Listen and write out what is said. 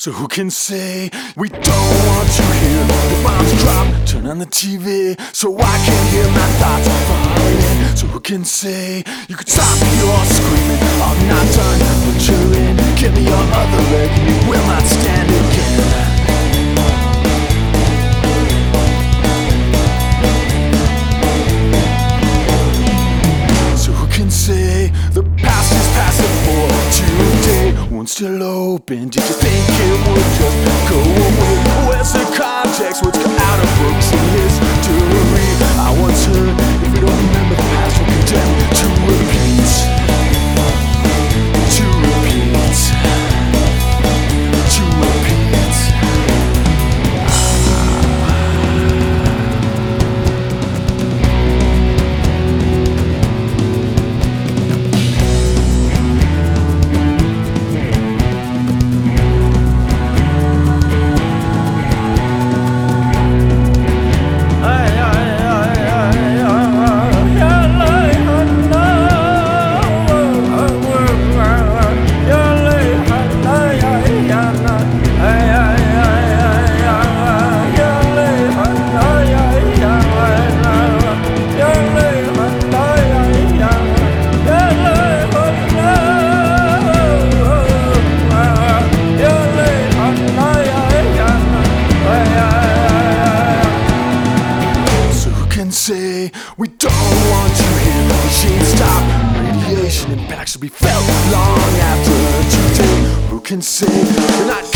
So who can say we don't want to hear the bombs drop? Turn on the TV so I can hear my thoughts falling. So who can say you could stop your screaming? I'm not done, but you're in. Give me your other leg, you will not stand again. Say the past is passing for today. Wounds still open. Did you think it would just go away? Where's the context? What's come out of books and history? I once heard if we don't remember the past, we're condemned to repeat. To repeat. To repeat. Say we don't want to hear the machine stop. Radiation impacts will be felt long after today. Who can say they're not